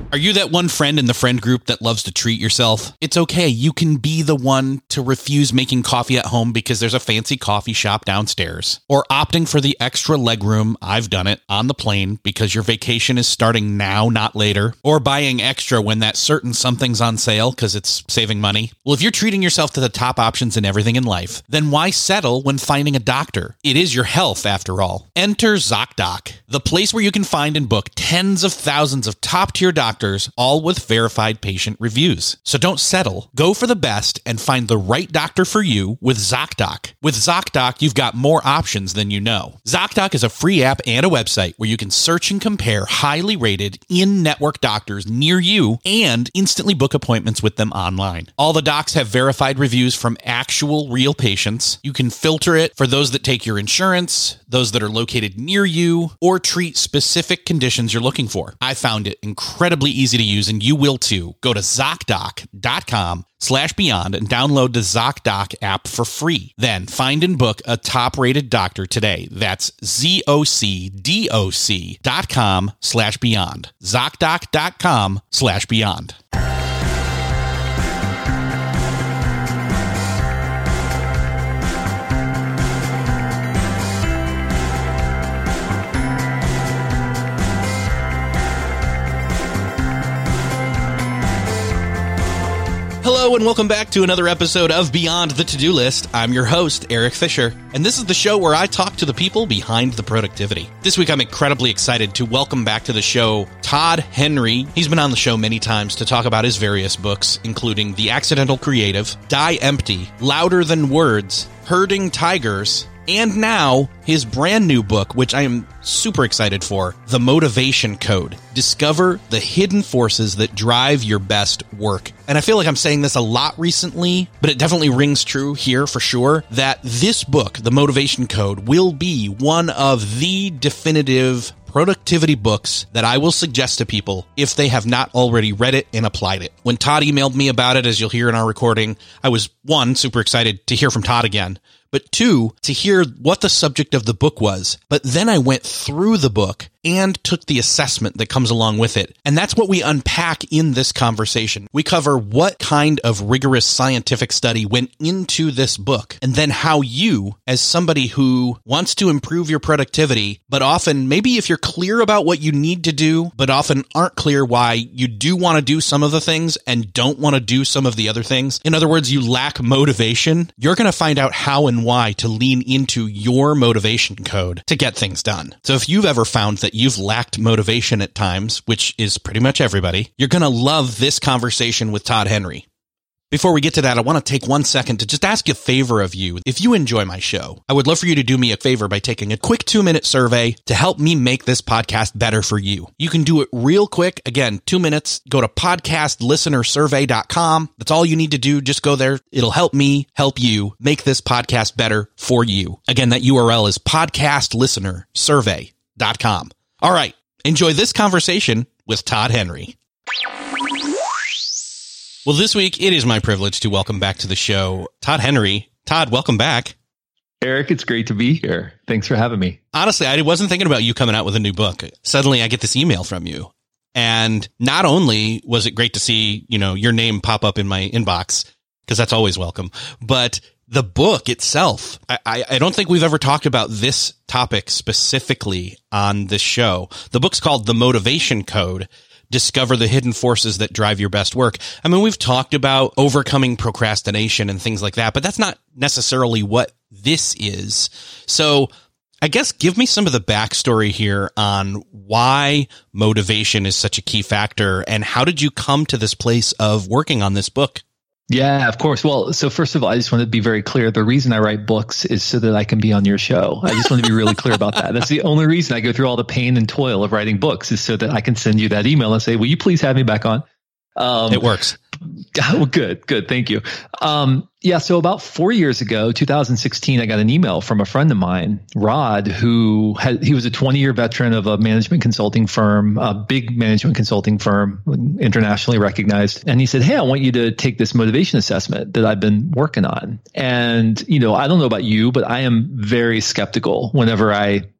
Are you that one friend in the friend group that loves to treat yourself? It's okay. You can be the one to refuse making coffee at home because there's a fancy coffee shop downstairs. Or opting for the extra legroom, I've done it, on the plane because your vacation is starting now, not later. Or buying extra when that certain something's on sale because it's saving money. Well, if you're treating yourself to the top options in everything in life, then why settle when finding a doctor? It is your health, after all. Enter ZocDoc, the place where you can find and book tens of thousands of top-tier doctors, all with verified patient reviews. So don't settle. Go for the best and find the right doctor for you with ZocDoc. With ZocDoc, you've got more options than you know. ZocDoc is a free app and a website where you can search and compare highly rated in-network doctors near you and instantly book appointments with them online. All the docs have verified reviews from actual real patients. You can filter it for those that take your insurance, those that are located near you, or treat specific conditions you're looking for. I found it incredibly easy to use, and you will too. Go to ZocDoc.com/beyond and download the ZocDoc app for free. Then find and book a top-rated doctor today. That's ZocDoc.com/beyond. ZocDoc.com/beyond. Hello and welcome back to another episode of Beyond the To-Do List. I'm your host, Eric Fisher, and this is the show where I talk to the people behind the productivity. This week, I'm incredibly excited to welcome back to the show Todd Henry. He's been on the show many times to talk about his various books, including The Accidental Creative, Die Empty, Louder Than Words, Herding Tigers, and now his brand new book, which I am super excited for, The Motivation Code. Discover the hidden forces that drive your best work. And I feel like I'm saying this a lot recently, but it definitely rings true here for sure, that this book, The Motivation Code, will be one of the definitive productivity books that I will suggest to people if they have not already read it and applied it. When Todd emailed me about it, as you'll hear in our recording, I was, one, super excited to hear from Todd again, but two, to hear what the subject of the book was. But then I went through the book and took the assessment that comes along with it. And that's what we unpack in this conversation. We cover what kind of rigorous scientific study went into this book, and then how you, as somebody who wants to improve your productivity, but often, maybe if you're clear about what you need to do, but often aren't clear why you do want to do some of the things and don't want to do some of the other things. In other words, you lack motivation. You're going to find out how and why to lean into your motivation code to get things done. So if you've ever found that you've lacked motivation at times, which is pretty much everybody, you're going to love this conversation with Todd Henry. Before we get to that, I want to take 1 second to just ask a favor of you. If you enjoy my show, I would love for you to do me a favor by taking a quick 2-minute survey to help me make this podcast better for you. You can do it real quick. Again, 2 minutes. Go to podcastlistenersurvey.com. That's all you need to do. Just go there. It'll help me help you make this podcast better for you. Again, that URL is podcastlistenersurvey.com. All right. Enjoy this conversation with Todd Henry. Well, this week, it is my privilege to welcome back to the show Todd Henry. Todd, welcome back. Eric, it's great to be here. Thanks for having me. Honestly, I wasn't thinking about you coming out with a new book. Suddenly, I get this email from you. And not only was it great to see, your name pop up in my inbox, because that's always welcome, but the book itself, I don't think we've ever talked about this topic specifically on this show. The book's called The Motivation Code. Discover the hidden forces that drive your best work. I mean, we've talked about overcoming procrastination and things like that, but that's not necessarily what this is. So I guess give me some of the backstory here on why motivation is such a key factor, and how did you come to this place of working on this book? Yeah, of course. Well, so first of all, I just want to be very clear. The reason I write books is so that I can be on your show. I just want to be really clear about that. That's the only reason I go through all the pain and toil of writing books, is so that I can send you that email and say, will you please have me back on? It works. Well, good. Thank you. So about 4 years ago, 2016, I got an email from a friend of mine, Rod, he was a 20-year veteran of a management consulting firm, a big management consulting firm, internationally recognized. And he said, hey, I want you to take this motivation assessment that I've been working on. And, I don't know about you, but I am very skeptical whenever I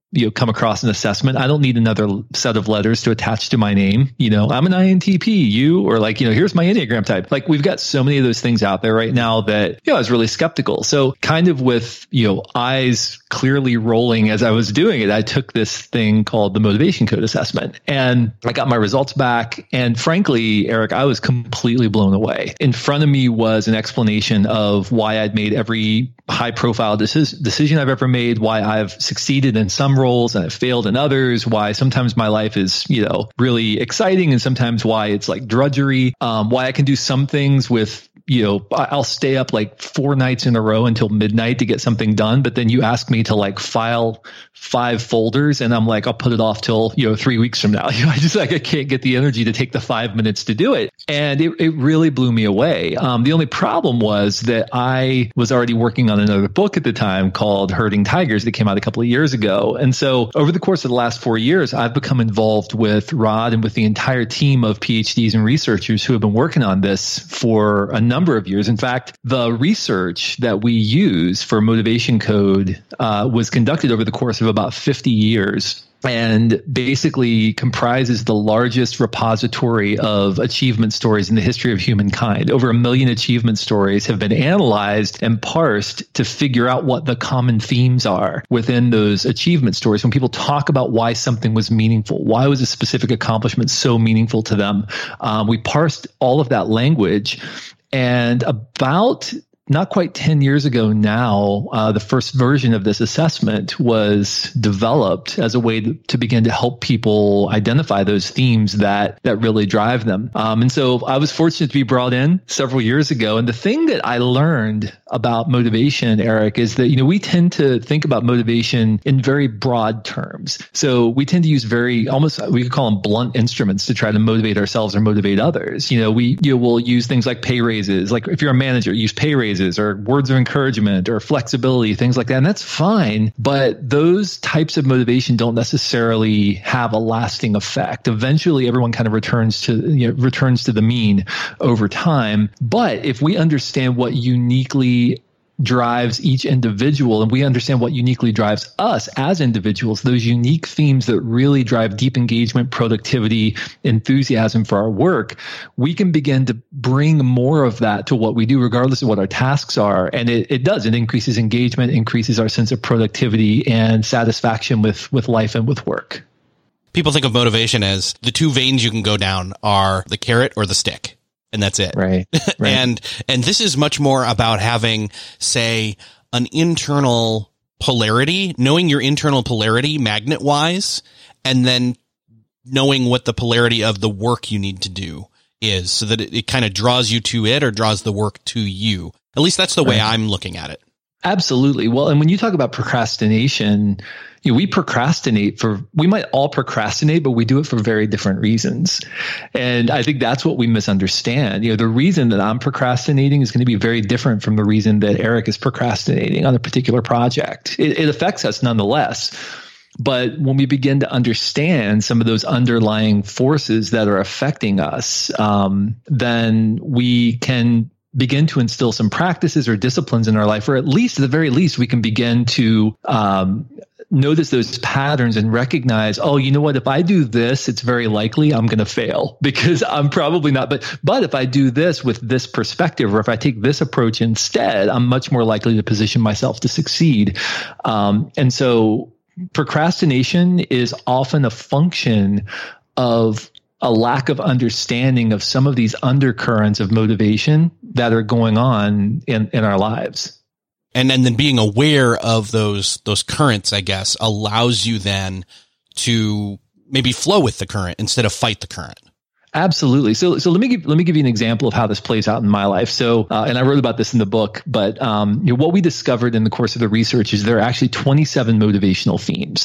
come across an assessment. I don't need another set of letters to attach to my name. I'm an INTP, or here's my Enneagram type. Like, we've got so many of those things out there right now that, I was really skeptical. So kind of with, eyes clearly rolling as I was doing it, I took this thing called the Motivation Code assessment, and I got my results back. And frankly, Eric, I was completely blown away. In front of me was an explanation of why I'd made every high profile decision I've ever made, why I've succeeded in some roles and I've failed in others, why sometimes my life is, really exciting and sometimes why it's like drudgery, why I can do some things with, I'll stay up like 4 nights in a row until midnight to get something done. But then you ask me to like file 5 folders and I'm like, I'll put it off till, 3 weeks from now. I can't get the energy to take the 5 minutes to do it. And it really blew me away. The only problem was that I was already working on another book at the time called Herding Tigers that came out a couple of years ago. And so over the course of the last 4 years, I've become involved with Rod and with the entire team of PhDs and researchers who have been working on this for a number of years. In fact, the research that we use for Motivation Code was conducted over the course of about 50 years. And basically comprises the largest repository of achievement stories in the history of humankind. Over 1 million achievement stories have been analyzed and parsed to figure out what the common themes are within those achievement stories. When people talk about why something was meaningful, why was a specific accomplishment so meaningful to them, we parsed all of that language. And about not quite 10 years ago now, the first version of this assessment was developed as a way to begin to help people identify those themes that really drive them. And so I was fortunate to be brought in several years ago. And the thing that I learned about motivation, Eric, is that, we tend to think about motivation in very broad terms. So we tend to use we could call them blunt instruments to try to motivate ourselves or motivate others. We'll use things like pay raises. Like if you're a manager, use pay raises or words of encouragement or flexibility, things like that. And that's fine. But those types of motivation don't necessarily have a lasting effect. Eventually, everyone kind of returns to the mean over time. But if we understand what uniquely drives each individual and we understand what uniquely drives us as individuals, those unique themes that really drive deep engagement, productivity, enthusiasm for our work, we can begin to bring more of that to what we do, regardless of what our tasks are. And it increases engagement, increases our sense of productivity and satisfaction with life and with work. People think of motivation as the 2 veins you can go down are the carrot or the stick. And that's it. Right. And this is much more about having, say, an internal polarity, knowing your internal polarity magnet wise, and then knowing what the polarity of the work you need to do is so that it kind of draws you to it or draws the work to you. At least that's the way I'm looking at it. Absolutely. Well, and when you talk about procrastination, we might all procrastinate, but we do it for very different reasons. And I think that's what we misunderstand. The reason that I'm procrastinating is going to be very different from the reason that Eric is procrastinating on a particular project. It affects us nonetheless. But when we begin to understand some of those underlying forces that are affecting us, then we can begin to instill some practices or disciplines in our life, or at the very least, we can begin to notice those patterns and recognize, oh, you know what? If I do this, it's very likely I'm going to fail because I'm probably not. But if I do this with this perspective, or if I take this approach instead, I'm much more likely to position myself to succeed. And so procrastination is often a function of a lack of understanding of some of these undercurrents of motivation that are going on in our lives. And then being aware of those currents, I guess, allows you then to maybe flow with the current instead of fight the current. Absolutely. So let me give you an example of how this plays out in my life. So, and I wrote about this in the book, but what we discovered in the course of the research is there are actually 27 motivational themes,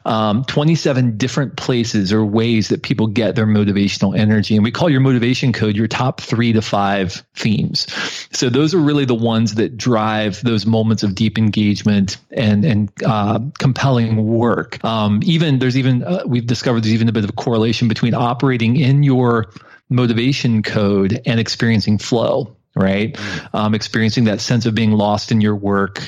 27 different places or ways that people get their motivational energy. And we call your motivation code your top 3 to 5 themes. So those are really the ones that drive those moments of deep engagement and compelling work. We've discovered there's even a bit of a correlation between operating in your motivation code and experiencing flow. right? Experiencing that sense of being lost in your work,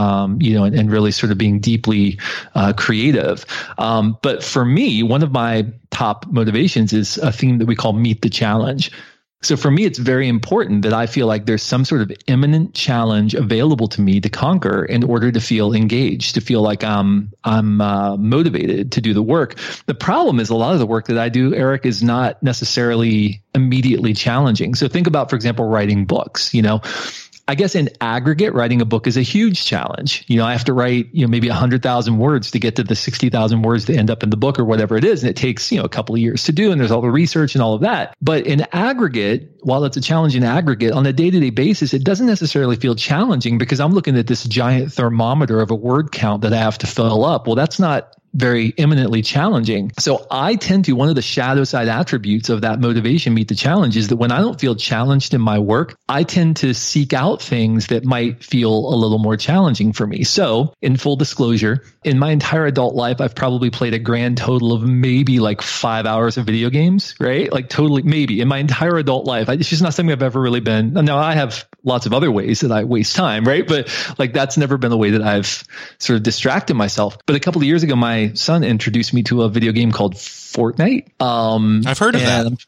and really sort of being deeply creative. But for me, one of my top motivations is a theme that we call Meet the Challenge. So for me, it's very important that I feel like there's some sort of imminent challenge available to me to conquer in order to feel engaged, to feel like I'm motivated to do the work. The problem is a lot of the work that I do, Eric, is not necessarily immediately challenging. So think about, for example, writing books. I guess in aggregate, writing a book is a huge challenge. I have to write, maybe 100,000 words to get to the 60,000 words to end up in the book or whatever it is. And it takes, a couple of years to do. And there's all the research and all of that. But in aggregate, while it's a challenge in aggregate, on a day-to-day basis, it doesn't necessarily feel challenging because I'm looking at this giant thermometer of a word count that I have to fill up. Well, that's not very imminently challenging. So I tend to, one of the shadow side attributes of that motivation, Meet the Challenge, is that when I don't feel challenged in my work, I tend to seek out things that might feel a little more challenging for me. So in full disclosure, in my entire adult life, I've probably played a grand total of maybe like 5 hours of video games, right? Like totally, maybe in my entire adult life. It's just not something I've ever really been. Now I have lots of other ways that I waste time, right? But like that's never been the way that I've sort of distracted myself. But a couple of years ago, my son introduced me to a video game called Fortnite. I've heard of that.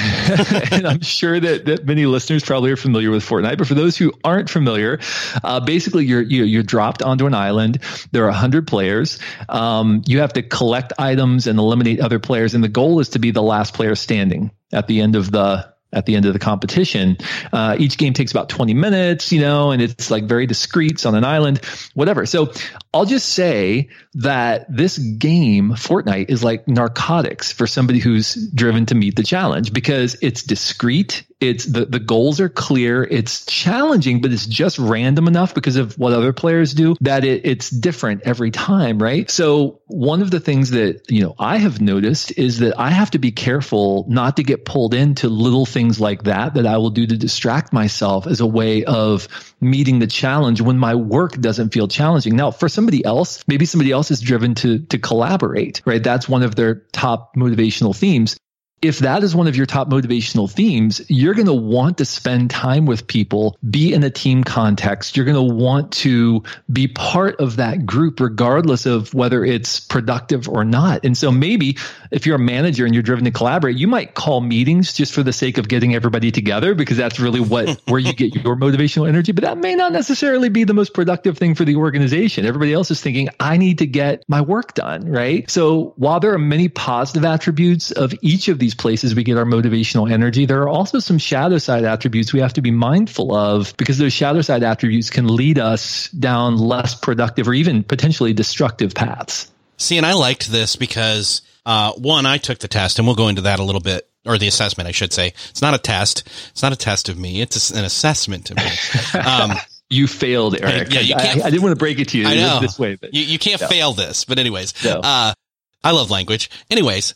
And I'm sure that many listeners probably are familiar with Fortnite. But for those who aren't familiar, basically you're dropped onto an island. There are 100 players. You have to collect items and eliminate other players. And the goal is to be the last player standing at the end of the competition. Each game takes about 20 minutes, and it's like very discreet. It's on an island, whatever. So I'll just say that this game, Fortnite, is like narcotics for somebody who's driven to meet the challenge because it's discreet. It's the goals are clear. It's challenging, but it's just random enough because of what other players do that it's different every time, right? So one of the things that, I have noticed is that I have to be careful not to get pulled into little things like that I will do to distract myself as a way of meeting the challenge when my work doesn't feel challenging. Now, for somebody else, maybe somebody else is driven to collaborate, right? That's one of their top motivational themes. If that is one of your top motivational themes, you're going to want to spend time with people, be in a team context. You're going to want to be part of that group, regardless of whether it's productive or not. And so maybe if you're a manager and you're driven to collaborate, you might call meetings just for the sake of getting everybody together because that's really where you get your motivational energy. But that may not necessarily be the most productive thing for the organization. Everybody else is thinking, I need to get my work done, right? So while there are many positive attributes of each of these places we get our motivational energy, there are also some shadow side attributes we have to be mindful of because those shadow side attributes can lead us down less productive or even potentially destructive paths. See, and I liked this because, one, I took the test, and we'll go into that a little bit, or the assessment, I should say. It's not a test. It's not a test of me. It's an assessment of me. You failed, Eric. Yeah, you can't. I didn't want to break it to you this way. But you can't fail this. But anyways, no. I love language. Anyways,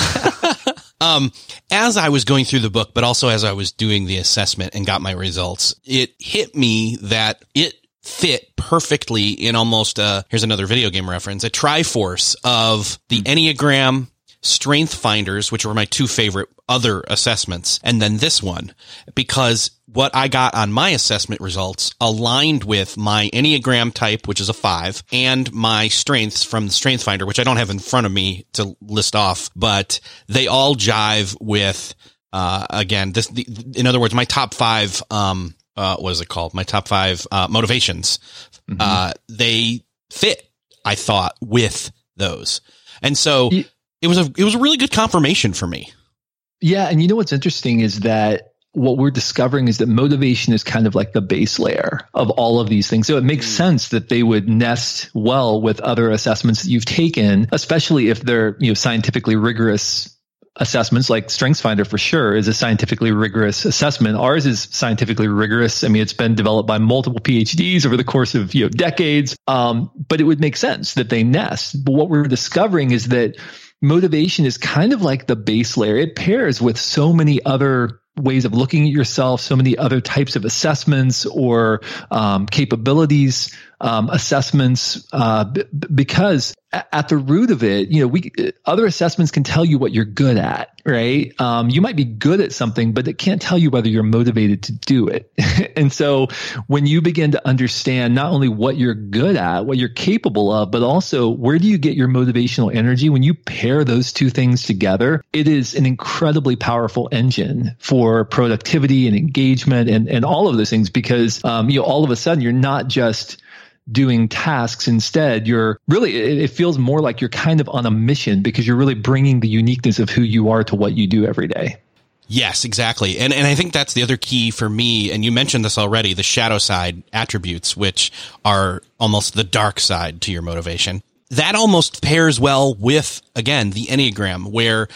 as I was going through the book, but also as I was doing the assessment and got my results, it hit me that it fit perfectly in almost here's another video game reference, a Triforce of the Enneagram, Strength Finders, which were my two favorite other assessments, and then this one, because what I got on my assessment results aligned with my Enneagram type, which is a 5, and my strengths from the Strength Finder, which I don't have in front of me to list off, but they all jive with, again, in other words, my top 5, what is it called? My top 5 motivations. They fit, I thought, with those. And so it was a really good confirmation for me. Yeah. And what's interesting is that what we're discovering is that motivation is kind of like the base layer of all of these things. So it makes sense that they would nest well with other assessments that you've taken, especially if they're, scientifically rigorous assessments. Like StrengthsFinder for sure is a scientifically rigorous assessment. Ours is scientifically rigorous. I mean, it's been developed by multiple PhDs over the course of decades. But it would make sense that they nest. But what we're discovering is that motivation is kind of like the base layer. It pairs with so many other ways of looking at yourself, so many other types of assessments or capabilities assessments, because at the root of it, other assessments can tell you what you're good at, right? You might be good at something, but it can't tell you whether you're motivated to do it. And so when you begin to understand not only what you're good at, what you're capable of, but also where do you get your motivational energy, when you pair those two things together, it is an incredibly powerful engine for productivity and engagement and all of those things, because all of a sudden you're not just doing tasks. Instead, you're really, it feels more like you're kind of on a mission, because you're really bringing the uniqueness of who you are to what you do every day. Yes, exactly. And I think that's the other key for me. And you mentioned this already, the shadow side attributes, which are almost the dark side to your motivation. That almost pairs well with, again, the Enneagram, where,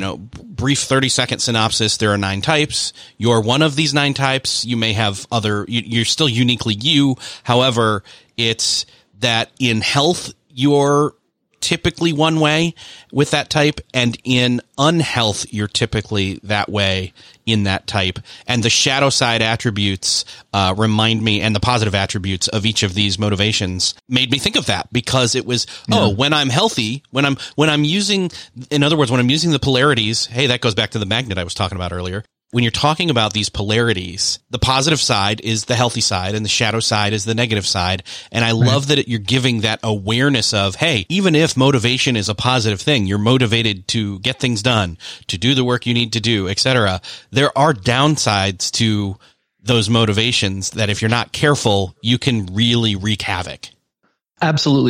brief 30-second synopsis, there are 9 types. You're one of these 9 types. You may have you're still uniquely you. However, it's that in health, you're typically one way with that type, and in unhealth, you're typically that way in that type. And the shadow side attributes remind me, and the positive attributes of each of these motivations made me think of that, because it was, when I'm healthy, when I'm using, in other words, when I'm using the polarities, hey, that goes back to the magnet I was talking about earlier. When you're talking about these polarities, the positive side is the healthy side and the shadow side is the negative side. And I love that you're giving that awareness of, hey, even if motivation is a positive thing, you're motivated to get things done, to do the work you need to do, etc. There are downsides to those motivations that if you're not careful, you can really wreak havoc. Absolutely,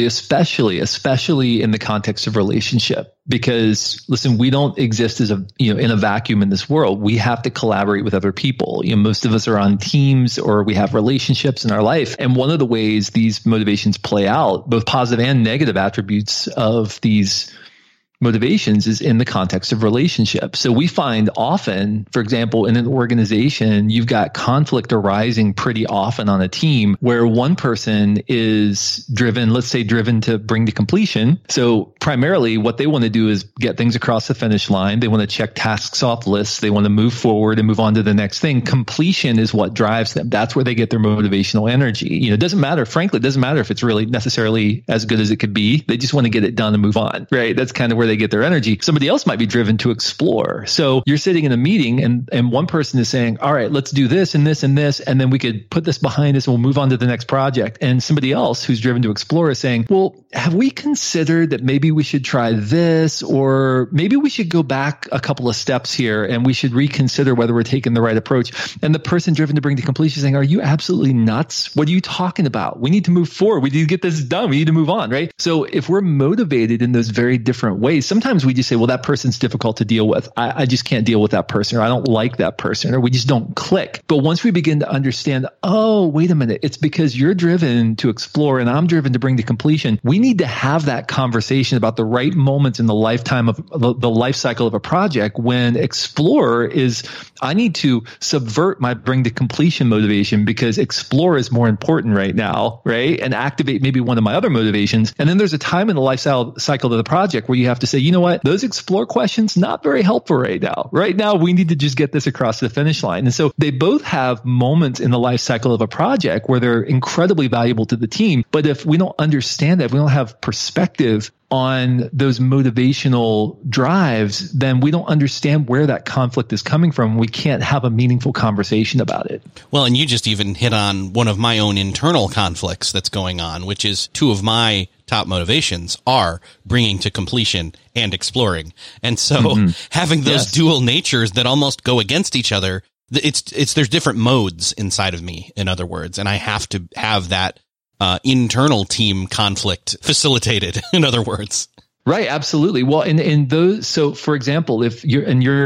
especially in the context of relationship. Because listen, we don't exist as in a vacuum in this world. We have to collaborate with other people. Most of us are on teams, or we have relationships in our life. And one of the ways these motivations play out, both positive and negative attributes of these motivations, is in the context of relationships. So we find often, for example, in an organization, you've got conflict arising pretty often on a team where one person is driven to bring to completion. So primarily what they want to do is get things across the finish line. They want to check tasks off lists. They want to move forward and move on to the next thing. Completion is what drives them. That's where they get their motivational energy. It doesn't matter if it's really necessarily as good as it could be. They just want to get it done and move on, right? That's kind of where they get their energy. Somebody else might be driven to explore. So you're sitting in a meeting and one person is saying, all right, let's do this and this and this, and then we could put this behind us and we'll move on to the next project. And somebody else who's driven to explore is saying, well, have we considered that maybe we should try this, or maybe we should go back a couple of steps here and we should reconsider whether we're taking the right approach. And the person driven to bring to completion is saying, are you absolutely nuts? What are you talking about? We need to move forward. We need to get this done. We need to move on, right? So if we're motivated in those very different ways, sometimes we just say, well, that person's difficult to deal with. I just can't deal with that person, or I don't like that person, or we just don't click. But once we begin to understand, oh, wait a minute, it's because you're driven to explore and I'm driven to bring to completion. We need to have that conversation about the right moments in the lifetime of the life cycle of a project when explore is, I need to subvert my bring to completion motivation because explore is more important right now, right? And activate maybe one of my other motivations. And then there's a time in the life cycle of the project where you have to say, you know what? Those explore questions, not very helpful right now. Right now, we need to just get this across the finish line. And so they both have moments in the life cycle of a project where they're incredibly valuable to the team. But if we don't understand that, if we don't have perspective on those motivational drives, then we don't understand where that conflict is coming from. We can't have a meaningful conversation about it. Well, and you just even hit on one of my own internal conflicts that's going on, which is two of my top motivations are bringing to completion and exploring. And so having those dual natures that almost go against each other, there's different modes inside of me, in other words, and I have to have that internal team conflict facilitated, in other words. Right. Absolutely. Well, in those, so for example, if you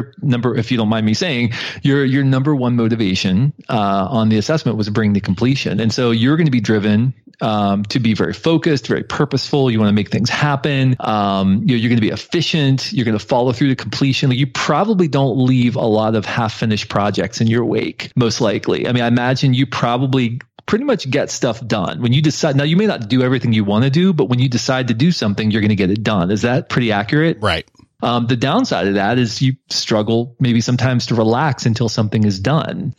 don't mind me saying, your number one motivation, on the assessment was bring to completion. And so you're going to be driven, to be very focused, very purposeful. You want to make things happen. You're going to be efficient. You're going to follow through to completion. Like, you probably don't leave a lot of half-finished projects in your wake, most likely. I mean, I imagine you probably pretty much get stuff done. When you decide, now you may not do everything you want to do, but when you decide to do something, you're going to get it done. Is that pretty accurate? Right. The downside of that is you struggle maybe sometimes to relax until something is done,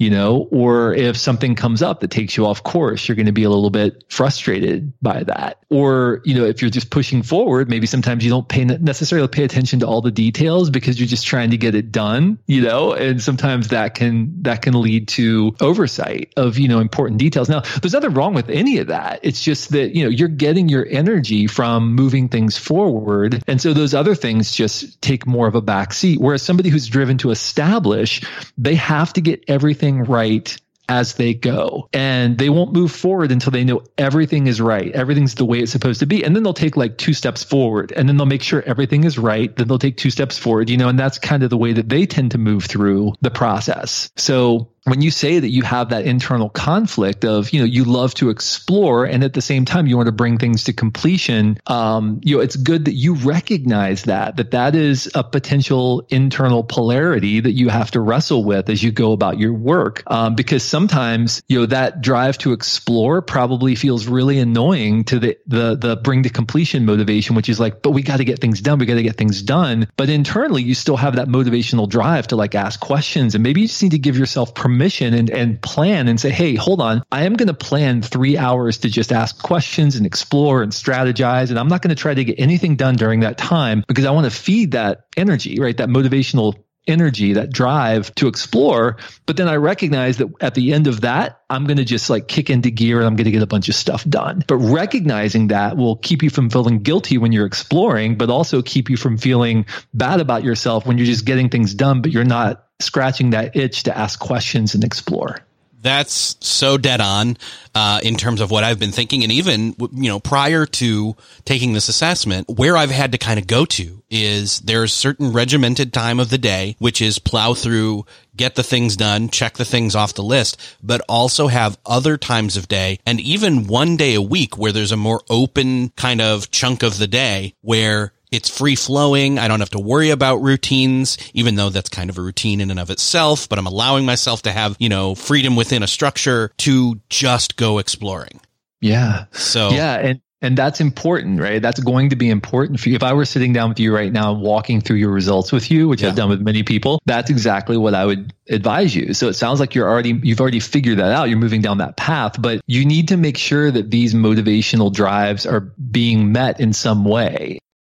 or if something comes up that takes you off course, you're going to be a little bit frustrated by that. Or, if you're just pushing forward, maybe sometimes you don't necessarily pay attention to all the details because you're just trying to get it done, and sometimes that can lead to oversight of, important details. Now, there's nothing wrong with any of that. It's just that, you're getting your energy from moving things forward. And so those other things just take more of a back seat. Whereas somebody who's driven to establish, they have to get everything right as they go, and they won't move forward until they know everything is right. Everything's the way it's supposed to be. And then they'll take like 2 steps forward, and then they'll make sure everything is right. Then they'll take 2 steps forward, and that's kind of the way that they tend to move through the process. So when you say that you have that internal conflict of, you love to explore and at the same time you want to bring things to completion, it's good that you recognize that is a potential internal polarity that you have to wrestle with as you go about your work. Because sometimes, that drive to explore probably feels really annoying to the bring to completion motivation, which is like, but we got to get things done. We got to get things done. But internally, you still have that motivational drive to like ask questions, and maybe you just need to give yourself permission and plan and say, hey, hold on, I am going to plan 3 hours to just ask questions and explore and strategize. And I'm not going to try to get anything done during that time because I want to feed that energy, right? That motivational energy, that drive to explore. But then I recognize that at the end of that, I'm going to just like kick into gear and I'm going to get a bunch of stuff done. But recognizing that will keep you from feeling guilty when you're exploring, but also keep you from feeling bad about yourself when you're just getting things done, but you're not scratching that itch to ask questions and explore. That's so dead on in terms of what I've been thinking. And even, prior to taking this assessment, where I've had to kind of go to is there's certain regimented time of the day, which is plow through, get the things done, check the things off the list, but also have other times of day and even one day a week where there's a more open kind of chunk of the day where it's free flowing. I don't have to worry about routines, even though that's kind of a routine in and of itself, but I'm allowing myself to have, freedom within a structure to just go exploring. Yeah. So, yeah. And that's important, right? That's going to be important for you. If I were sitting down with you right now, walking through your results with you, which I've done with many people, that's exactly what I would advise you. So it sounds like you've already figured that out. You're moving down that path, but you need to make sure that these motivational drives are being met in some way.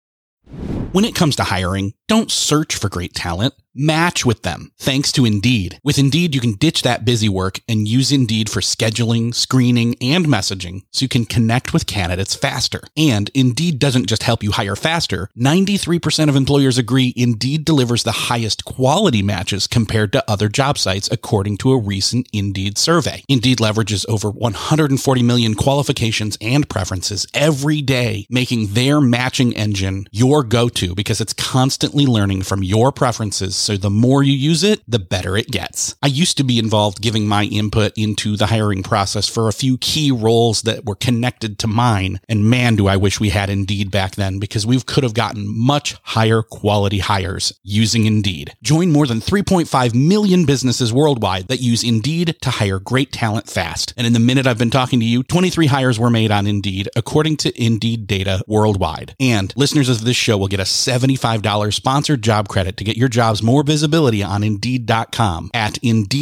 When it comes to hiring, don't search for great talent. Match with them, thanks to Indeed. With Indeed, you can ditch that busy work and use Indeed for scheduling, screening, and messaging so you can connect with candidates faster. And Indeed doesn't just help you hire faster. 93% of employers agree Indeed delivers the highest quality matches compared to other job sites, according to a recent Indeed survey. Indeed leverages over 140 million qualifications and preferences every day, making their matching engine your go-to because it's constantly learning from your preferences. So the more you use it, the better it gets. I used to be involved giving my input into the hiring process for a few key roles that were connected to mine. And man, do I wish we had Indeed back then because we could have gotten much higher quality hires using Indeed. Join more than 3.5 million businesses worldwide that use Indeed to hire great talent fast. And in the minute I've been talking to you, 23 hires were made on Indeed, according to Indeed data worldwide. And listeners of this show will get a $75 sponsored job credit to get your jobs more visibility on Indeed.com at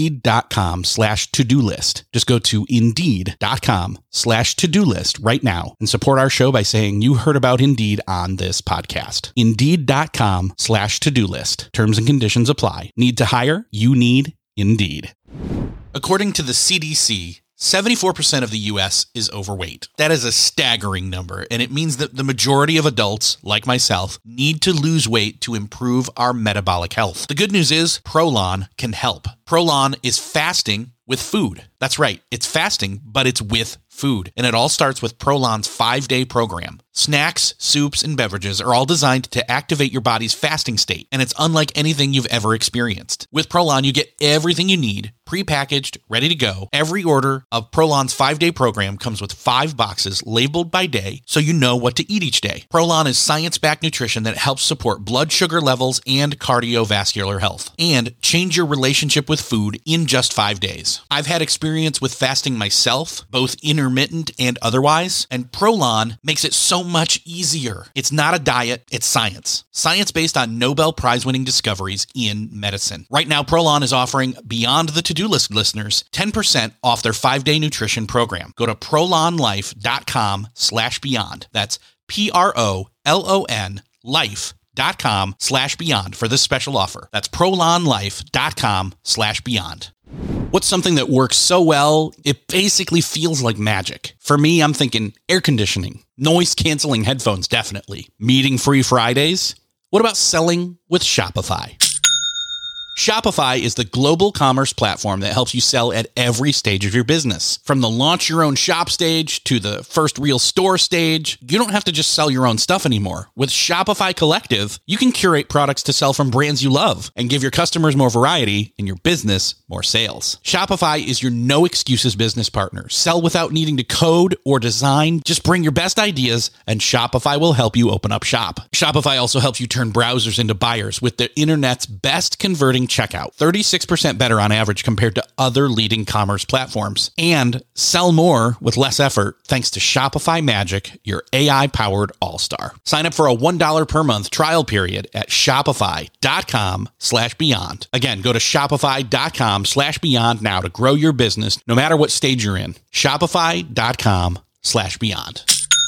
Indeed.com/to-do list. Just go to Indeed.com/to-do list right now and support our show by saying you heard about Indeed on this podcast. Indeed.com/to-do list. Terms and conditions apply. Need to hire? You need Indeed. According to the CDC, 74% of the U.S. is overweight. That is a staggering number, and it means that the majority of adults, like myself, need to lose weight to improve our metabolic health. The good news is Prolon can help. Prolon is fasting with food. That's right, it's fasting, but it's with food. And it all starts with Prolon's 5-day program. Snacks, soups, and beverages are all designed to activate your body's fasting state, and it's unlike anything you've ever experienced. With Prolon, you get everything you need, prepackaged, ready to go. Every order of Prolon's 5-day program comes with 5 boxes labeled by day, so you know what to eat each day. Prolon is science-backed nutrition that helps support blood sugar levels and cardiovascular health, and change your relationship with food in just 5 days. I've had experience with fasting myself, both intermittent intermittent and otherwise, and Prolon makes it so much easier. It's not a diet, it's science. Science based on Nobel Prize-winning discoveries in medicine. Right now, Prolon is offering Beyond the To-Do List listeners 10% off their 5-day nutrition program. Go to prolonlife.com/beyond. That's PROLON life.com/beyond for this special offer. That's prolonlife.com/beyond. What's something that works so well, it basically feels like magic? For me, I'm thinking air conditioning, noise canceling headphones, definitely. Meeting-free Fridays? What about selling with Shopify? Shopify is the global commerce platform that helps you sell at every stage of your business. From the launch your own shop stage to the first real store stage, you don't have to just sell your own stuff anymore. With Shopify Collective, you can curate products to sell from brands you love and give your customers more variety and your business more sales. Shopify is your no excuses business partner. Sell without needing to code or design. Just bring your best ideas and Shopify will help you open up shop. Shopify also helps you turn browsers into buyers with the internet's best converting checkout, 36% better on average compared to other leading commerce platforms. And sell more with less effort thanks to Shopify Magic, your AI-powered all-star. Sign up for a $1 per month trial period at shopify.com/beyond. Again, go to shopify.com/beyond now to grow your business no matter what stage you're in. Shopify.com/beyond.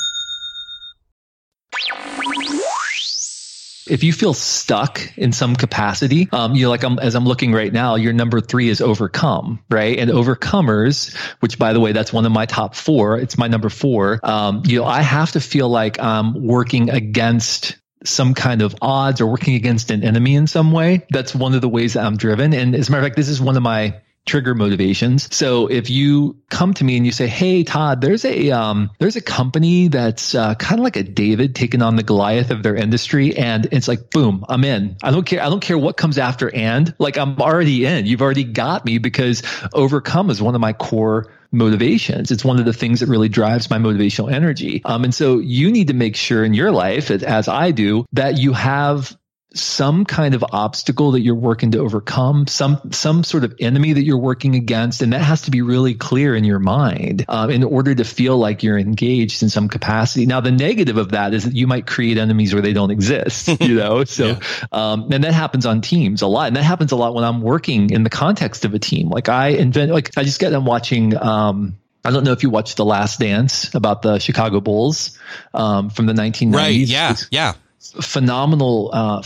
If you feel stuck in some capacity, as I'm looking right now, your number 3 is overcome, right? And overcomers, which by the way, that's one of my top 4. It's my number 4. I have to feel like I'm working against some kind of odds or working against an enemy in some way. That's one of the ways that I'm driven. And as a matter of fact, this is one of my trigger motivations. So if you come to me and you say, "Hey, Todd, there's a company that's kind of like a David taking on the Goliath of their industry," and it's like, boom, I'm in. I don't care what comes after, and like I'm already in. You've already got me because overcome is one of my core motivations. It's one of the things that really drives my motivational energy. And so you need to make sure in your life, as I do, that you have some kind of obstacle that you're working to overcome, some sort of enemy that you're working against. And that has to be really clear in your mind in order to feel like you're engaged in some capacity. Now, the negative of that is that you might create enemies where they don't exist, So, yeah. And that happens on teams a lot. And that happens a lot when I'm working in the context of a team. I just got done watching, I don't know if you watched The Last Dance about the Chicago Bulls from the 1990s. Right. Yeah. Phenomenal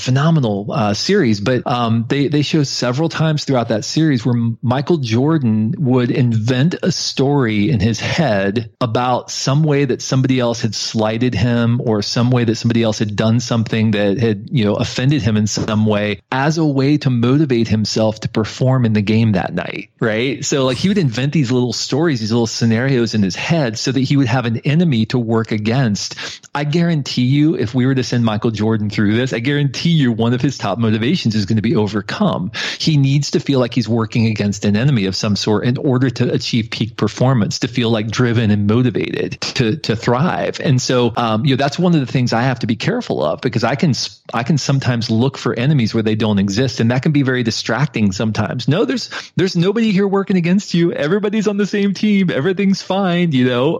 series, but they show several times throughout that series where Michael Jordan would invent a story in his head about some way that somebody else had slighted him or some way that somebody else had done something that had offended him in some way as a way to motivate himself to perform in the game that night, right? So he would invent these little stories, these little scenarios in his head so that he would have an enemy to work against. I guarantee you, if we were to send Michael Jordan through this, I guarantee you one of his top motivations is going to be overcome. He needs to feel like he's working against an enemy of some sort in order to achieve peak performance, to feel like driven and motivated to thrive. And so, that's one of the things I have to be careful of, because I can sometimes look for enemies where they don't exist. And that can be very distracting sometimes. No, there's nobody here working against you. Everybody's on the same team. Everything's fine,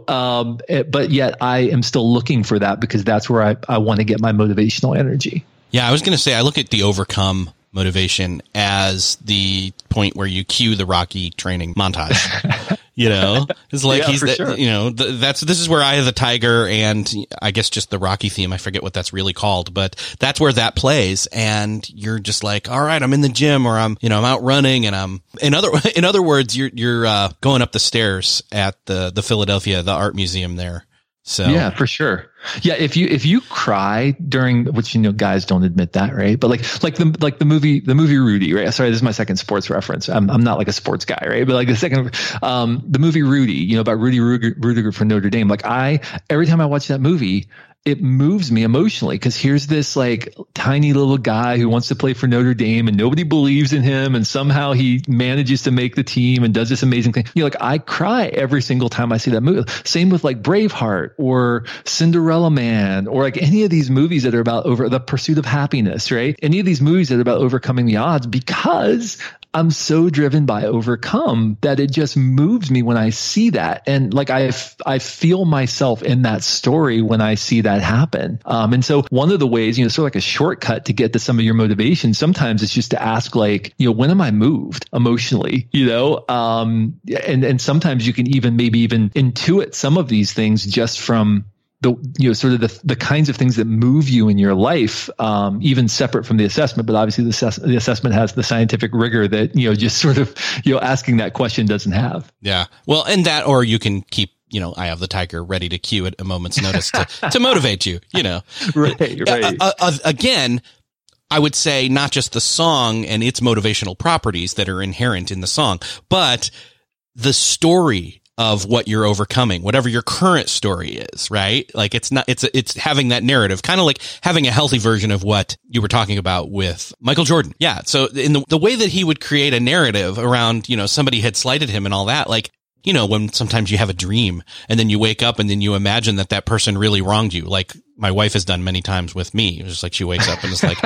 but yet I am still looking for that because that's where I want to get my motivational energy. Yeah, I was going to say, I look at the overcome motivation as the point where you cue the Rocky training montage. It's like he's, sure. This is where Eye of the Tiger and I guess just the Rocky theme. I forget what that's really called, but that's where that plays. And you're just like, all right, I'm in the gym or I'm out running and I'm in other words, you're going up the stairs at the Philadelphia, the art museum there. So yeah, for sure. Yeah, if you cry during, which guys don't admit that, right? But like the movie Rudy, right? Sorry, this is my second sports reference. I'm not like a sports guy, right? But the second, the movie Rudy, about Rudy Rudiger for Notre Dame. Every time I watch that movie, it moves me emotionally because here's this tiny little guy who wants to play for Notre Dame and nobody believes in him. And somehow he manages to make the team and does this amazing thing. I cry every single time I see that movie. Same with Braveheart or Cinderella Man or any of these movies that are about the pursuit of happiness, right? Any of these movies that are about overcoming the odds, because I'm so driven by overcome that it just moves me when I see that. And like, I feel myself in that story when I see that happen. And so one of the ways, sort of like a shortcut to get to some of your motivation, sometimes it's just to ask like, when am I moved emotionally, and sometimes you can maybe even intuit some of these things just from the sort of the kinds of things that move you in your life, even separate from the assessment. But obviously the assessment has the scientific rigor that, just sort of, asking that question doesn't have. Yeah. Well, and that, or you can keep, Eye of the Tiger ready to cue at a moment's notice to motivate you, Right. Again, I would say not just the song and its motivational properties that are inherent in the song, but the story of what you're overcoming, whatever your current story is, right? Like it's having that narrative, kind of like having a healthy version of what you were talking about with Michael Jordan. Yeah. So in the way that he would create a narrative around, somebody had slighted him and all that, like, when sometimes you have a dream and then you wake up and then you imagine that person really wronged you. Like my wife has done many times with me. It's just like she wakes up and it's like,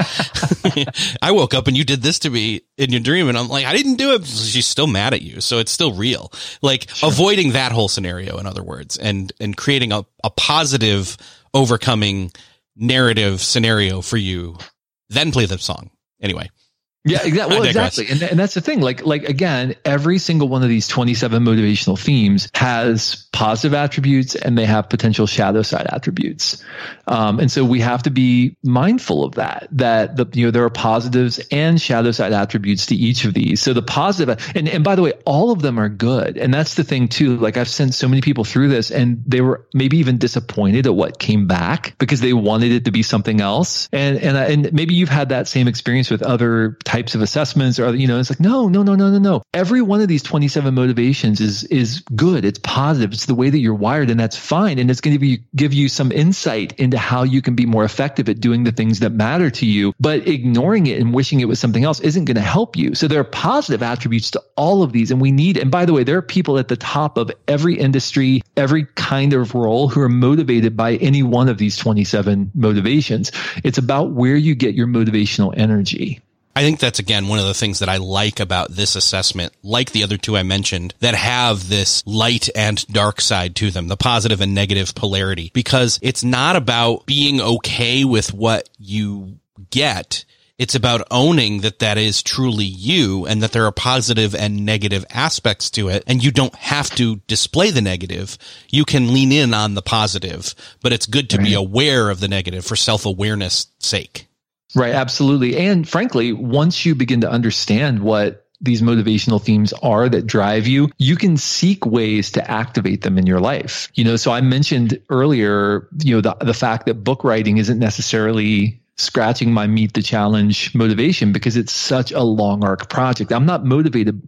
I woke up and you did this to me in your dream. And I'm like, I didn't do it. She's still mad at you. So it's still real. Like avoiding that whole scenario, in other words, and creating a positive overcoming narrative scenario for you, then play the song. Anyway. Yeah, exactly. Well, exactly. And that's the thing. Like again, every single one of these 27 motivational themes has positive attributes and they have potential shadow side attributes. And so we have to be mindful of that there are positives and shadow side attributes to each of these. So the positive, and by the way, all of them are good. And that's the thing too. Like I've sent so many people through this and they were maybe even disappointed at what came back because they wanted it to be something else. And maybe you've had that same experience with other types of assessments, or it's like no. Every one of these 27 motivations is good. It's positive. It's the way that you're wired, and that's fine. And it's going to give you some insight into how you can be more effective at doing the things that matter to you. But ignoring it and wishing it was something else isn't going to help you. So there are positive attributes to all of these, and by the way, there are people at the top of every industry, every kind of role who are motivated by any one of these 27 motivations. It's about where you get your motivational energy. I think that's, again, one of the things that I like about this assessment, like the other two I mentioned, that have this light and dark side to them, the positive and negative polarity, because it's not about being okay with what you get. It's about owning that is truly you and that there are positive and negative aspects to it. And you don't have to display the negative. You can lean in on the positive, but it's good to be aware of the negative for self-awareness sake. Right. Absolutely. And frankly, once you begin to understand what these motivational themes are that drive you, you can seek ways to activate them in your life. So I mentioned earlier, the fact that book writing isn't necessarily scratching my meet the challenge motivation because it's such a long arc project. I'm not motivated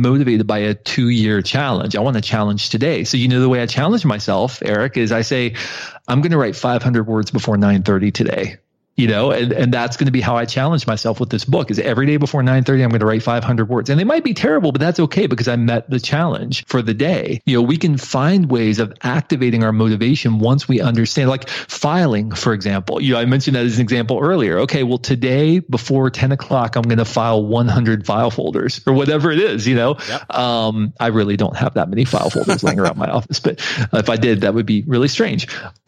by a 2-year challenge. I want a challenge today. So, the way I challenge myself, Eric, is I say, I'm going to write 500 words before 9:30 today. And that's going to be how I challenge myself with this book is every day before 9:30, I'm going to write 500 words. And they might be terrible, but that's okay because I met the challenge for the day. We can find ways of activating our motivation once we understand, like filing, for example. I mentioned that as an example earlier. Okay, well, today before 10 o'clock, I'm going to file 100 file folders or whatever it is, Yep. I really don't have that many file folders laying around my office, but if I did, that would be really strange.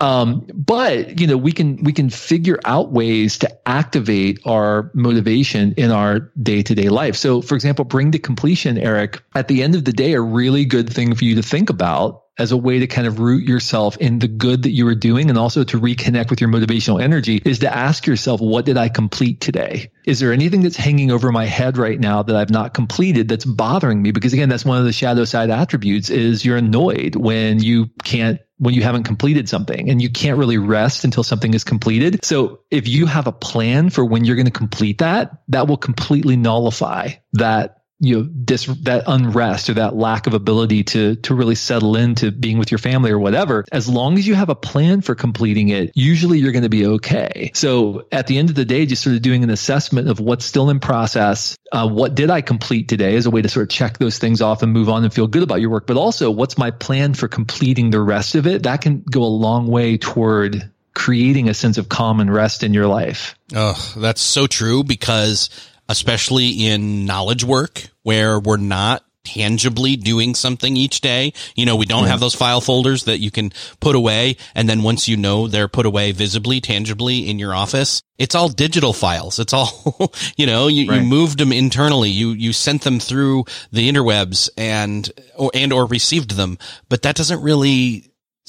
But we can figure out ways to activate our motivation in our day-to-day life. So, for example, bring to completion, Eric, at the end of the day, a really good thing for you to think about as a way to kind of root yourself in the good that you are doing and also to reconnect with your motivational energy is to ask yourself, what did I complete today? Is there anything that's hanging over my head right now that I've not completed that's bothering me? Because again, that's one of the shadow side attributes is you're annoyed when you haven't completed something and you can't really rest until something is completed. So if you have a plan for when you're going to complete that will completely nullify that that unrest or that lack of ability to really settle into being with your family or whatever. As long as you have a plan for completing it, usually you're going to be okay. So at the end of the day, just sort of doing an assessment of what's still in process. What did I complete today as a way to sort of check those things off and move on and feel good about your work. But also, what's my plan for completing the rest of it? That can go a long way toward creating a sense of calm and rest in your life. Oh, that's so true because especially in knowledge work where we're not tangibly doing something each day. You know, we don't have those file folders that you can put away. And then once you know they're put away visibly, tangibly in your office, it's all digital files. It's all, you know, you moved them internally. You sent them through the interwebs or received them, but that doesn't really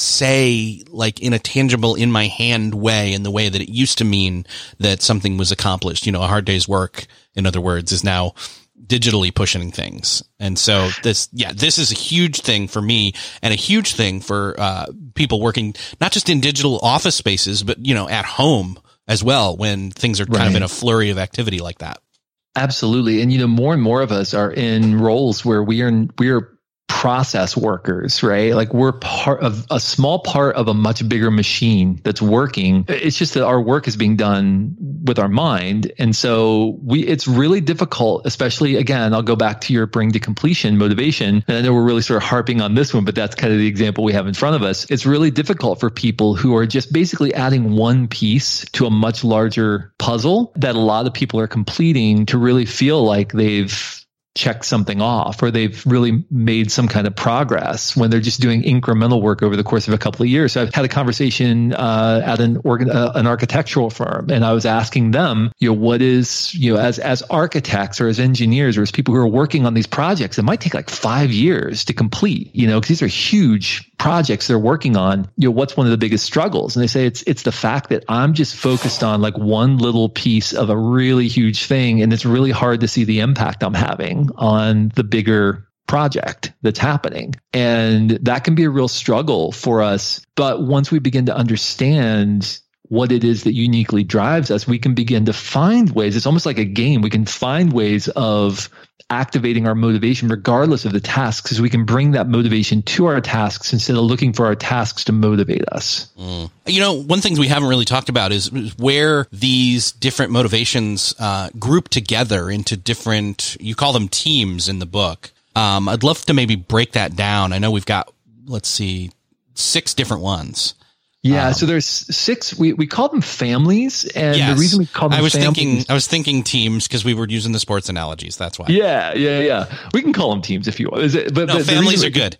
say like in a tangible, in my hand way, in the way that it used to mean that something was accomplished. You know, a hard day's work, in other words, is now digitally pushing things. And so this is a huge thing for me and a huge thing for people working not just in digital office spaces, but, you know, at home as well, when things are kind of in a flurry of activity like that. Absolutely. And, you know, more and more of us are in roles where we are process workers, right? Like we're part of a small part of a much bigger machine that's working. It's just that our work is being done with our mind. And so it's really difficult, especially again, I'll go back to your bring to completion motivation. And I know we're really sort of harping on this one, but that's kind of the example we have in front of us. It's really difficult for people who are just basically adding one piece to a much larger puzzle that a lot of people are completing to really feel like they've check something off or they've really made some kind of progress when they're just doing incremental work over the course of a couple of years. So I've had a conversation at an architectural firm, and I was asking them, you know, what is, you know, as architects or as engineers or as people who are working on these projects, it might take like 5 years to complete, you know, because these are huge projects they're working on. You know, what's one of the biggest struggles? And they say it's the fact that I'm just focused on like one little piece of a really huge thing, and it's really hard to see the impact I'm having on the bigger project that's happening. And that can be a real struggle for us. But once we begin to understand what it is that uniquely drives us, we can begin to find ways. It's almost like a game. We can find ways of activating our motivation regardless of the tasks, because we can bring that motivation to our tasks instead of looking for our tasks to motivate us. You know, one thing we haven't really talked about is where these different motivations group together into different, you call them teams in the book. I'd love to maybe break that down. I know we've got, 6 different ones. Yeah, so there's 6. We call them families, and the reason we call them I was thinking teams because we were using the sports analogies. That's why. Yeah. We can call them teams if you want. But families are good.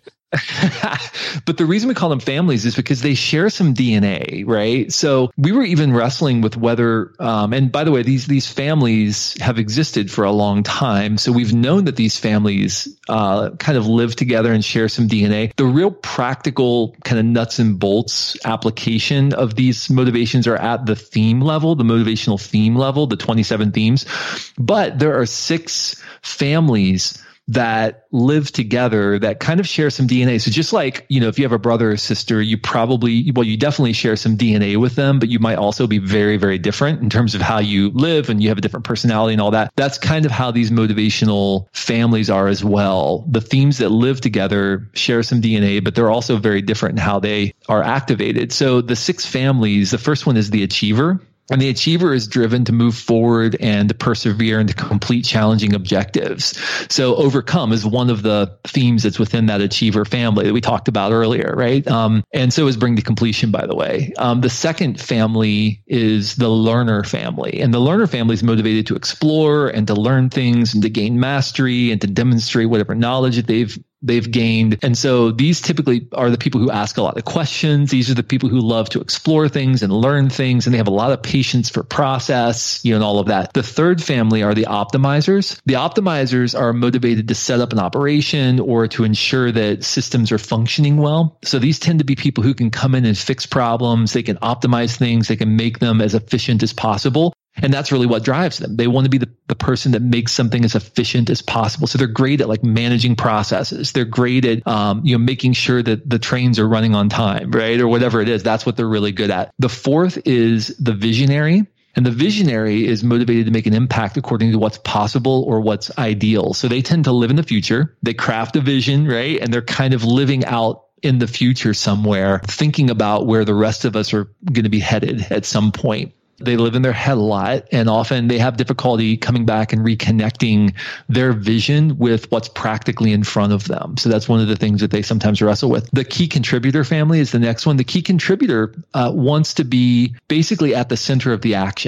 But the reason we call them families is because they share some DNA, right? So we were even wrestling with whether, and by the way, these families have existed for a long time. So we've known that these families kind of live together and share some DNA. The real practical kind of nuts and bolts application of these motivations are at the theme level, the motivational theme level, the 27 themes. But there are 6 families that live together that kind of share some DNA. So just like, you know, if you have a brother or sister, you definitely share some DNA with them, but you might also be very, very different in terms of how you live, and you have a different personality and all that. That's kind of how these motivational families are as well. The themes that live together share some DNA, but they're also very different in how they are activated. So the 6 families, the first one is the achiever. And the achiever is driven to move forward and to persevere and to complete challenging objectives. So overcome is one of the themes that's within that achiever family that we talked about earlier, right? And so is bring to completion, by the way. The second family is the learner family. And the learner family is motivated to explore and to learn things and to gain mastery and to demonstrate whatever knowledge that they've gained. And so these typically are the people who ask a lot of questions. These are the people who love to explore things and learn things, and they have a lot of patience for process, you know, and all of that. The third family are the optimizers. The optimizers are motivated to set up an operation or to ensure that systems are functioning well. So these tend to be people who can come in and fix problems. They can optimize things. They can make them as efficient as possible. And that's really what drives them. They want to be the person that makes something as efficient as possible. So they're great at like managing processes. They're great at, making sure that the trains are running on time, right? Or whatever it is. That's what they're really good at. The fourth is the visionary. And the visionary is motivated to make an impact according to what's possible or what's ideal. So they tend to live in the future. They craft a vision, right? And they're kind of living out in the future somewhere, thinking about where the rest of us are going to be headed at some point. They live in their head a lot, and often they have difficulty coming back and reconnecting their vision with what's practically in front of them. So that's one of the things that they sometimes wrestle with. The key contributor family is the next one. The key contributor wants to be basically at the center of the action.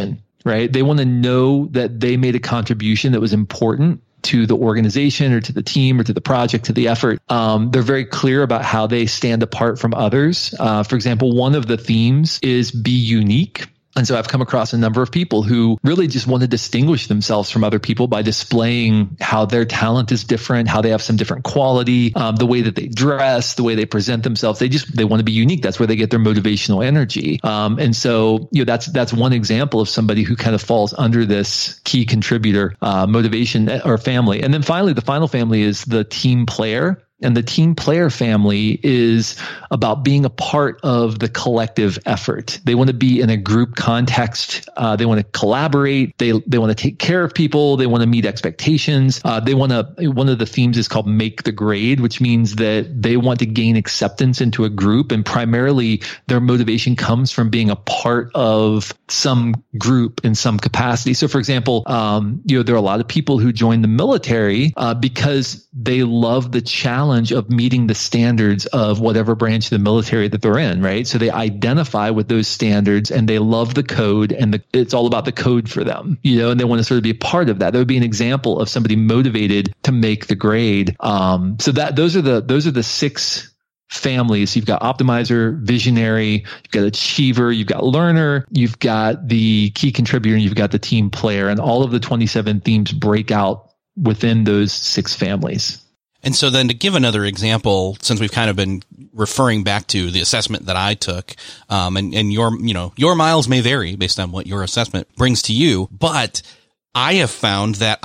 right? They want to know that they made a contribution that was important to the organization or to the team or to the project, to the effort. They're very clear about how they stand apart from others. For example, one of the themes is be unique. And so I've come across a number of people who really just want to distinguish themselves from other people by displaying how their talent is different, how they have some different quality, the way that they dress, the way they present themselves. They want to be unique. That's where they get their motivational energy. And so, that's one example of somebody who kind of falls under this key contributor, motivation or family. And then finally, the final family is the team player. And the team player family is about being a part of the collective effort. They want to be in a group context. They want to collaborate. They want to take care of people. They want to meet expectations. One of the themes is called make the grade, which means that they want to gain acceptance into a group. And primarily their motivation comes from being a part of some group in some capacity. So for example, there are a lot of people who join the military, because they love the challenge of meeting the standards of whatever branch of the military that they're in, right? So they identify with those standards and they love the code, and it's all about the code for them, and they want to sort of be a part of that. That would be an example of somebody motivated to make the grade. So those are the 6 families. You've got optimizer, visionary, you've got achiever, you've got learner, you've got the key contributor, and you've got the team player. And all of the 27 themes break out within those 6 families. And so then to give another example, since we've kind of been referring back to the assessment that I took, and your miles may vary based on what your assessment brings to you, but I have found that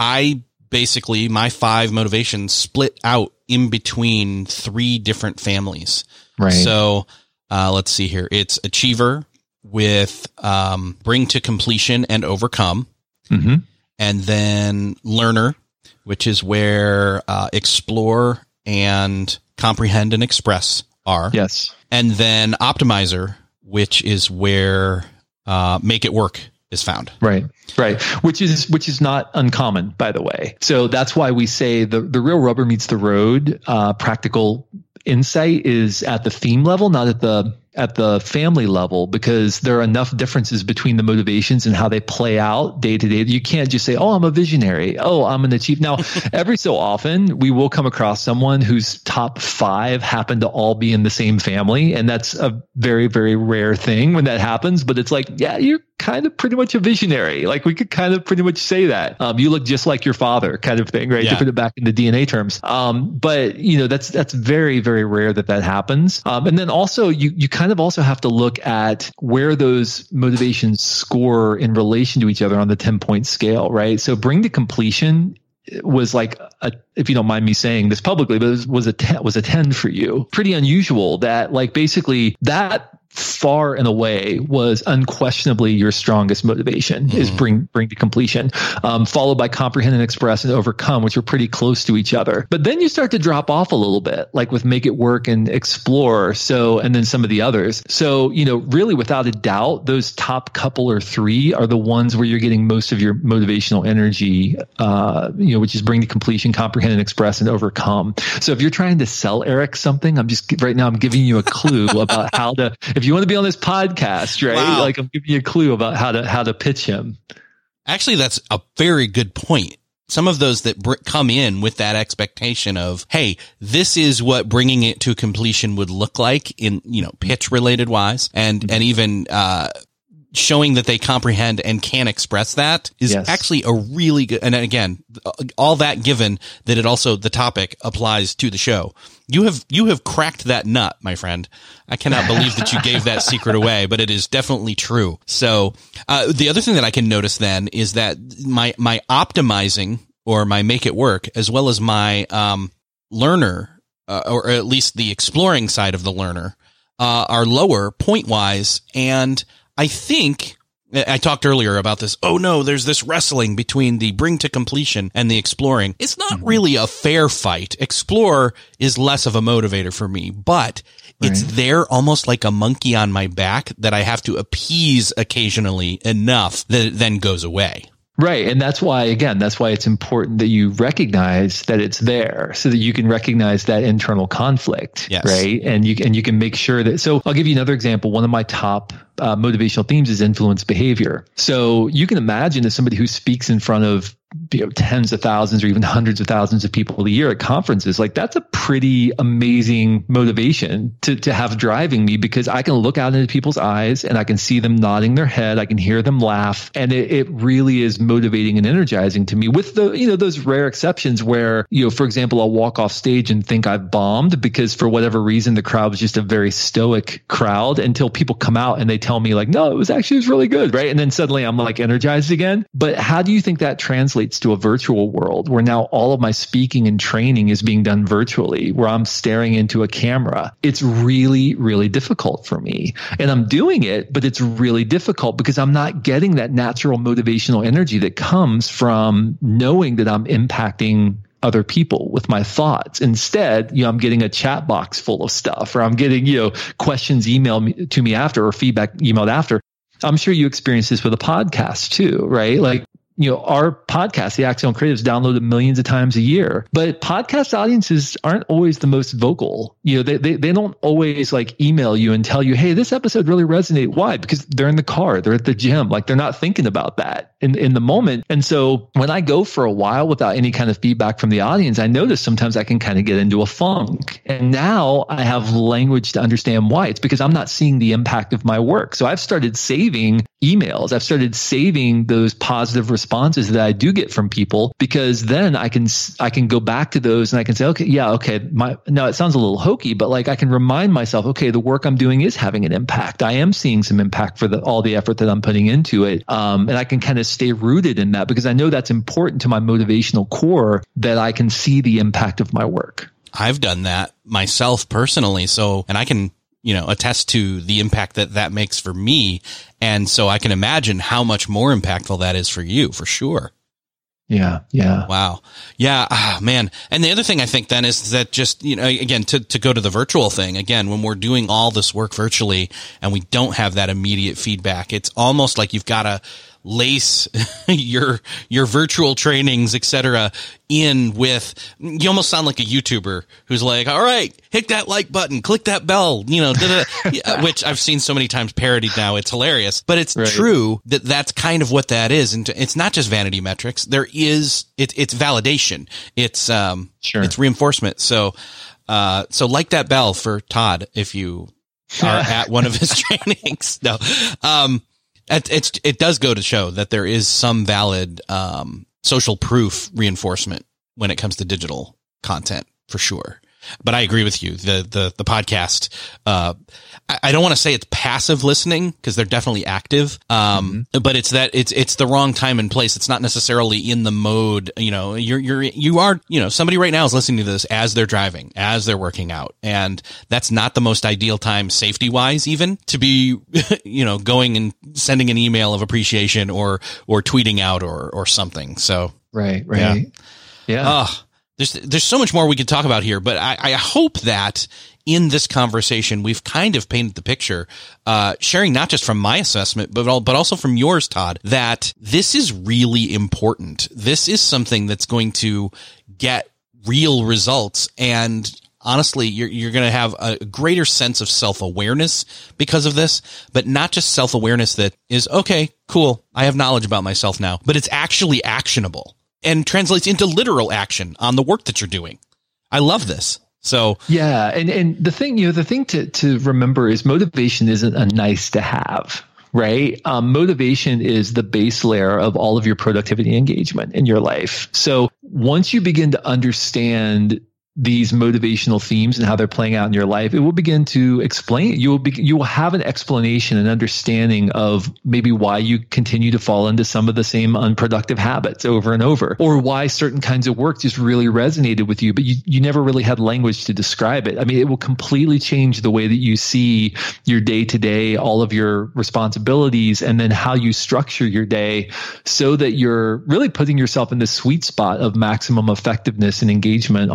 my 5 motivations split out in between 3 different families. Right. So, let's see here. It's achiever with, bring to completion and overcome. Mm-hmm. And then learner, which is where explore and comprehend and express are. Yes. And then optimizer, which is where make it work is found. Right. Which is not uncommon, by the way. So that's why we say the real rubber meets the road. Practical insight is at the theme level, not at the family level, because there are enough differences between the motivations and how they play out day to day. You can't just say, oh, I'm a visionary. Oh, I'm an achiever. Now, every so often we will come across someone whose top 5 happen to all be in the same family. And that's a very, very rare thing when that happens. But it's like, yeah, you're kind of pretty much a visionary. Like we could kind of pretty much say that. You look just like your father kind of thing, right? Yeah. To put it back into DNA terms. But that's very, very rare that happens. And then also you kind of also have to look at where those motivations score in relation to each other on the 10-point scale, right? So bring to completion was like if you don't mind me saying this publicly, but it was a 10 for you. Pretty unusual that basically that far and away was unquestionably your strongest motivation is bring to completion, followed by comprehend and express and overcome, which are pretty close to each other. But then you start to drop off a little bit, like with make it work and explore. So, and then some of the others. So, really without a doubt, those top couple or 3 are the ones where you're getting most of your motivational energy, which is bring to completion, comprehend and express and overcome. So if you're trying to sell Eric something, I'm giving you a clue about how to, if you want to be on this podcast, right? Wow. Like I'm giving you a clue about how to pitch him. Actually, that's a very good point. Some of those that come in with that expectation of, hey, this is what bringing it to completion would look like in, pitch related wise and even, showing that they comprehend and can express that is actually a really good, and again, all that given that it also, the topic applies to the show. You have cracked that nut, my friend. I cannot believe that you gave that secret away, but it is definitely true. So, the other thing that I can notice then is that my optimizing or my make it work, as well as my, learner, or at least the exploring side of the learner, are lower point wise. And I think I talked earlier about this. Oh no, there's this wrestling between the bring to completion and the exploring. It's not really a fair fight. Explore is less of a motivator for me, but it's there almost like a monkey on my back that I have to appease occasionally enough that it then goes away. Right. And that's why it's important that you recognize that it's there so that you can recognize that internal conflict. Yes. Right. And you can make sure that, so I'll give you another example. One of my top motivational themes is influence behavior. So you can imagine as somebody who speaks in front of tens of thousands or even hundreds of thousands of people a year at conferences, like that's a pretty amazing motivation to have driving me, because I can look out into people's eyes and I can see them nodding their head. I can hear them laugh. And it really is motivating and energizing to me, with those rare exceptions where, for example, I'll walk off stage and think I've bombed because for whatever reason, the crowd was just a very stoic crowd, until people come out and they tell me like, no, it was really good. Right. And then suddenly I'm like energized again. But how do you think that translates to a virtual world where now all of my speaking and training is being done virtually, where I'm staring into a camera? It's really, really difficult for me. And I'm doing it, but it's really difficult because I'm not getting that natural motivational energy that comes from knowing that I'm impacting other people with my thoughts. Instead, I'm getting a chat box full of stuff, or I'm getting, questions emailed to me after, or feedback emailed after. I'm sure you experience this with a podcast too, right? Like, our podcast, The Axiom Creative, is downloaded millions of times a year, but podcast audiences aren't always the most vocal. They don't always like email you and tell you, hey, this episode really resonated. Why? Because they're in the car, they're at the gym, like they're not thinking about that in the moment. And so when I go for a while without any kind of feedback from the audience, I notice sometimes I can kind of get into a funk. And now I have language to understand why. It's because I'm not seeing the impact of my work. So I've started saving emails. I've started saving those positive responses that I do get from people, because then I can go back to those and I can say, now it sounds a little hokey, but like I can remind myself, okay, the work I'm doing is having an impact. I am seeing some impact for all the effort that I'm putting into it. And I can kind of stay rooted in that, because I know that's important to my motivational core, that I can see the impact of my work. I've done that myself personally. So, and I can, attest to the impact that makes for me. And so I can imagine how much more impactful that is for you, for sure. Yeah. Wow. Yeah. Oh, man. And the other thing I think then is that just, again, to go to the virtual thing, again, when we're doing all this work virtually and we don't have that immediate feedback, it's almost like you've got to lace your virtual trainings, etc., in with, you almost sound like a YouTuber who's like, all right, hit that like button, click that bell, which I've seen so many times parodied now. It's hilarious, but it's true that's kind of what that is. And it's not just vanity metrics. It's validation. It's it's reinforcement. So like that bell for Todd, if you are at one of his trainings. No, it does go to show that there is some valid social proof reinforcement when it comes to digital content, for sure. But I agree with you. The podcast, I don't want to say it's passive listening, because they're definitely active. But it's the wrong time and place. It's not necessarily in the mode, you are, somebody right now is listening to this as they're driving, as they're working out. And that's not the most ideal time, safety wise, even to be, going and sending an email of appreciation or tweeting out or something. So. Right. Yeah. There's so much more we could talk about here, but I hope that in this conversation, we've kind of painted the picture, sharing not just from my assessment, but also from yours, Todd, that this is really important. This is something that's going to get real results. And honestly, you're going to have a greater sense of self-awareness because of this, but not just self-awareness that is, okay, cool, I have knowledge about myself now, but it's actually actionable and translates into literal action on the work that you're doing. I love this. So yeah, and the thing to remember is motivation isn't a nice to have, right? Motivation is the base layer of all of your productivity engagement in your life. So once you begin to understand these motivational themes and how they're playing out in your life, it will begin to explain. You will have an explanation and understanding of maybe why you continue to fall into some of the same unproductive habits over and over, or why certain kinds of work just really resonated with you, but you never really had language to describe it. I mean, it will completely change the way that you see your day to day, all of your responsibilities, and then how you structure your day so that you're really putting yourself in the sweet spot of maximum effectiveness and engagement on a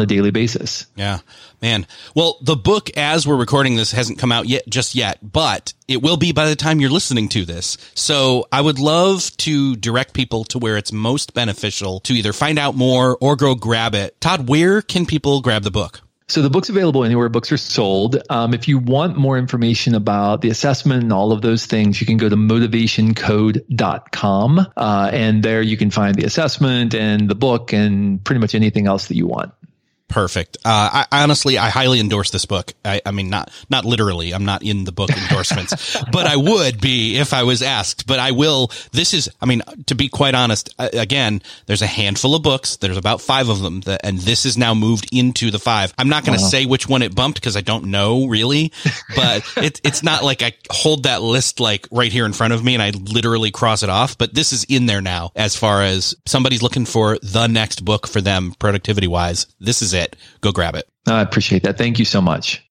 on a daily basis. Yeah, man. Well, the book, as we're recording this, hasn't come out just yet, but it will be by the time you're listening to this. So I would love to direct people to where it's most beneficial to either find out more or go grab it. Todd, where can people grab the book? So the book's available anywhere books are sold. If you want more information about the assessment and all of those things, you can go to motivationcode.com. And there you can find the assessment and the book and pretty much anything else that you want. Perfect. I honestly highly endorse this book. I mean, not literally. I'm not in the book endorsements, but I would be if I was asked. But I will. This is, I mean, to be quite honest, again, there's a handful of books. There's about 5 of them, and this is now moved into the 5. I'm not going to say which one it bumped because I don't know really, but it's not like I hold that list like right here in front of me and I literally cross it off. But this is in there now as far as somebody's looking for the next book for them productivity wise. This is it. Go grab it. I appreciate that. Thank you so much.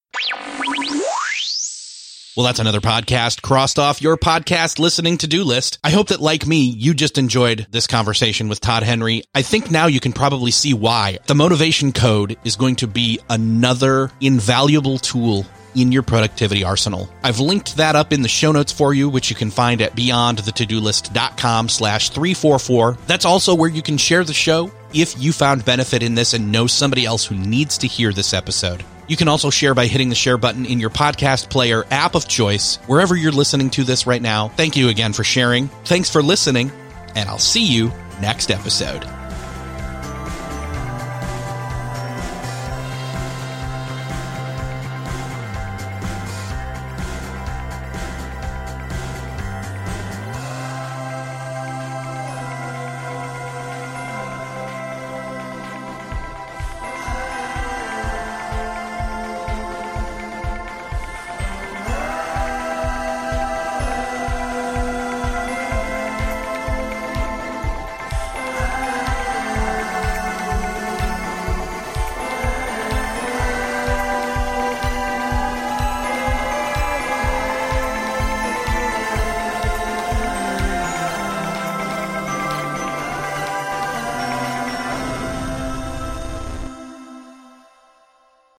Well, that's another podcast crossed off your podcast listening to-do list. I hope that, like me, you just enjoyed this conversation with Todd Henry. I think now you can probably see why the motivation code is going to be another invaluable tool in your productivity arsenal. I've linked that up in the show notes for you, which you can find at beyondthetodolist.com/344. That's also where you can share the show if you found benefit in this and know somebody else who needs to hear this episode. You can also share by hitting the share button in your podcast player app of choice, wherever you're listening to this right now. Thank you again for sharing. Thanks for listening, and I'll see you next episode.